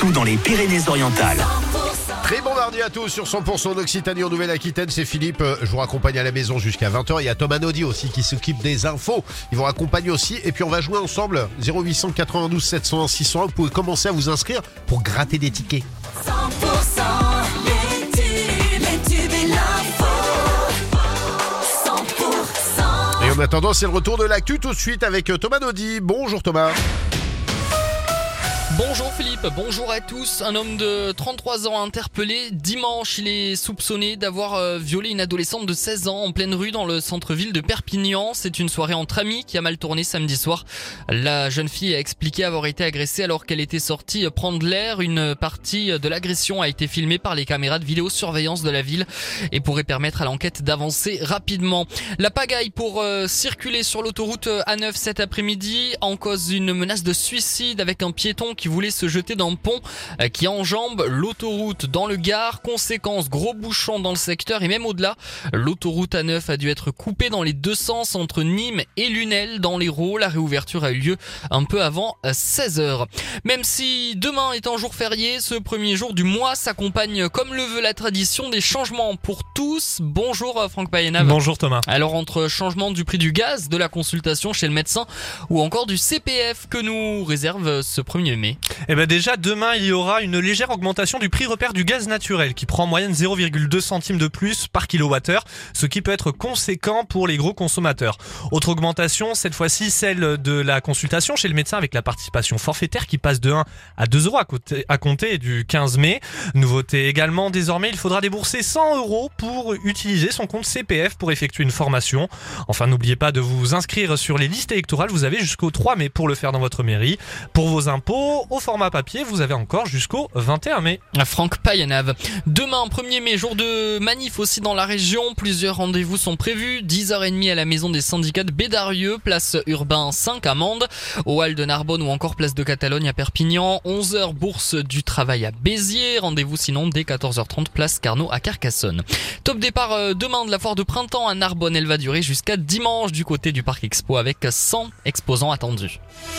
partout dans les Pyrénées-Orientales. Très bon mardi à tous sur 100% d'Occitanie en Nouvelle-Aquitaine, c'est Philippe, je vous raccompagne à la maison jusqu'à 20h, il y a Thomas Naudy aussi qui s'occupe des infos, ils vont accompagner aussi et puis on va jouer ensemble 0800 92 701 601, vous pouvez commencer à vous inscrire pour gratter des tickets. 100% les tubes et l'info. 100%. Et en attendant c'est le retour de l'actu tout de suite avec Thomas Naudy. Bonjour Thomas. Bonjour Philippe, bonjour à tous. Un homme de 33 ans interpellé dimanche. Il est soupçonné d'avoir violé une adolescente de 16 ans en pleine rue dans le centre-ville de Perpignan. C'est une soirée entre amis qui a mal tourné samedi soir. La jeune fille a expliqué avoir été agressée alors qu'elle était sortie prendre l'air. Une partie de l'agression a été filmée par les caméras de vidéosurveillance de la ville et pourrait permettre à l'enquête d'avancer rapidement. La pagaille pour circuler sur l'autoroute A9 cet après-midi. En cause une menace de suicide avec un piéton qui voulait se jeter d'un pont qui enjambe l'autoroute dans le Gard. Conséquence, gros bouchon dans le secteur et même au-delà. L'autoroute A9 a dû être coupée dans les deux sens entre Nîmes et Lunel dans l'Hérault. La réouverture a eu lieu un peu avant 16h. Même si demain est un jour férié, ce premier jour du mois s'accompagne, comme le veut la tradition, des changements pour tous. Bonjour Franck Payenav. Bonjour Thomas. Alors entre changement du prix du gaz, de la consultation chez le médecin ou encore du CPF que nous réserve ce 1er mai. Eh ben déjà, demain, il y aura une légère augmentation du prix repère du gaz naturel qui prend en moyenne 0,2 centimes de plus par kilowattheure, ce qui peut être conséquent pour les gros consommateurs. Autre augmentation, cette fois-ci celle de la consultation chez le médecin avec la participation forfaitaire qui passe de 1 à 2 euros à compter du 15 mai. Nouveauté également, désormais, il faudra débourser 100 euros pour utiliser son compte CPF pour effectuer une formation. Enfin, n'oubliez pas de vous inscrire sur les listes électorales, vous avez jusqu'au 3 mai pour le faire dans votre mairie. Pour vos impôts, au format papier, vous avez encore jusqu'au 21 mai. Franck Payenav. Demain, 1er mai, jour de manif aussi dans la région. Plusieurs rendez-vous sont prévus. 10h30 à la maison des syndicats de Bédarieux, place Urbain 5 à Mende, au Hall de Narbonne ou encore place de Catalogne à Perpignan. 11h, bourse du travail à Béziers. Rendez-vous sinon dès 14h30, place Carnot à Carcassonne. Top départ demain de la foire de printemps à Narbonne. Elle va durer jusqu'à dimanche du côté du Parc Expo avec 100 exposants attendus.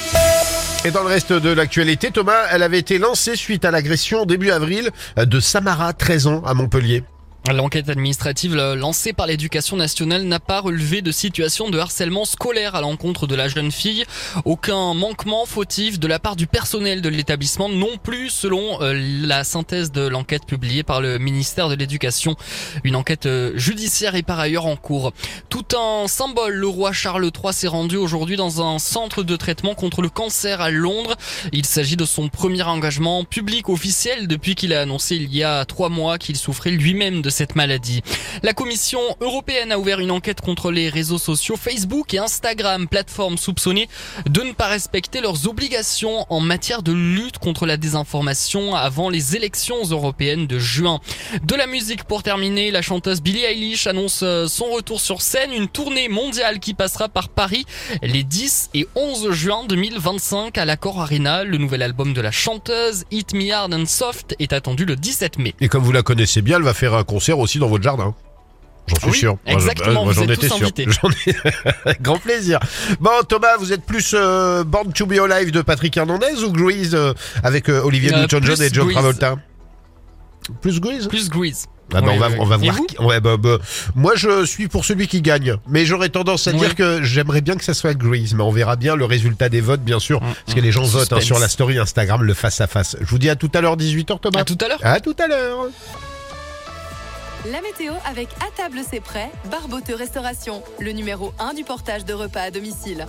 Et dans le reste de l'actualité, Thomas, elle avait été lancée suite à l'agression début avril de Samara, 13 ans, à Montpellier. L'enquête administrative lancée par l'Éducation nationale n'a pas relevé de situation de harcèlement scolaire à l'encontre de la jeune fille. Aucun manquement fautif de la part du personnel de l'établissement non plus, selon la synthèse de l'enquête publiée par le ministère de l'Éducation. Une enquête judiciaire est par ailleurs en cours. Tout un symbole, le roi Charles III s'est rendu aujourd'hui dans un centre de traitement contre le cancer à Londres. Il s'agit de son premier engagement public officiel depuis qu'il a annoncé il y a 3 mois qu'il souffrait lui-même de cette maladie. La Commission européenne a ouvert une enquête contre les réseaux sociaux Facebook et Instagram, plateformes soupçonnées de ne pas respecter leurs obligations en matière de lutte contre la désinformation avant les élections européennes de juin. De la musique pour terminer, la chanteuse Billie Eilish annonce son retour sur scène, une tournée mondiale qui passera par Paris les 10 et 11 juin 2025 à l'Accor Arena. Le nouvel album de la chanteuse, Hit Me Hard and Soft, est attendu le 17 mai. Et comme vous la connaissez bien, elle va faire un concert aussi dans votre jardin. J'en suis sûr. Exactement, moi, j'en vous êtes étais tous sûr. invités. J'en ai grand plaisir. Bon, Thomas, vous êtes plus Born to Be Alive de Patrick Hernandez ou Grease avec Olivia Newton-John et John Travolta? Plus Grease? Plus Grease. Ah bah Oui, on va Et voir. vous Ouais, moi, je suis pour celui qui gagne. Mais j'aurais tendance à dire que j'aimerais bien que ça soit Grease. Mais on verra bien le résultat des votes, bien sûr. Parce que les gens votent sur la story Instagram, le face-à-face. Je vous dis à tout à l'heure, 18h, Thomas. À tout à l'heure. À tout à l'heure. La météo avec À table c'est prêt, Barbote Restauration, le numéro 1 du portage de repas à domicile.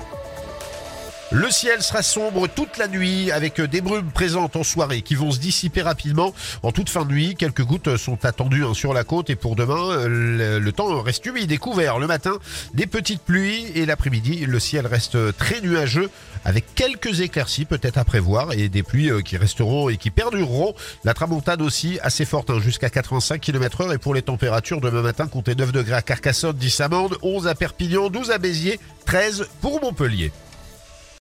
Le ciel sera sombre toute la nuit avec des brumes présentes en soirée qui vont se dissiper rapidement en toute fin de nuit. Quelques gouttes sont attendues sur la côte et pour demain, le temps reste humide et couvert. Le matin, des petites pluies et l'après-midi, le ciel reste très nuageux avec quelques éclaircies peut-être à prévoir et des pluies qui resteront et qui perdureront. La tramontane aussi assez forte, jusqu'à 85 km/h. Et pour les températures, demain matin, comptez 9 degrés à Carcassonne, 10 à Mende, 11 à Perpignan, 12 à Béziers, 13 pour Montpellier.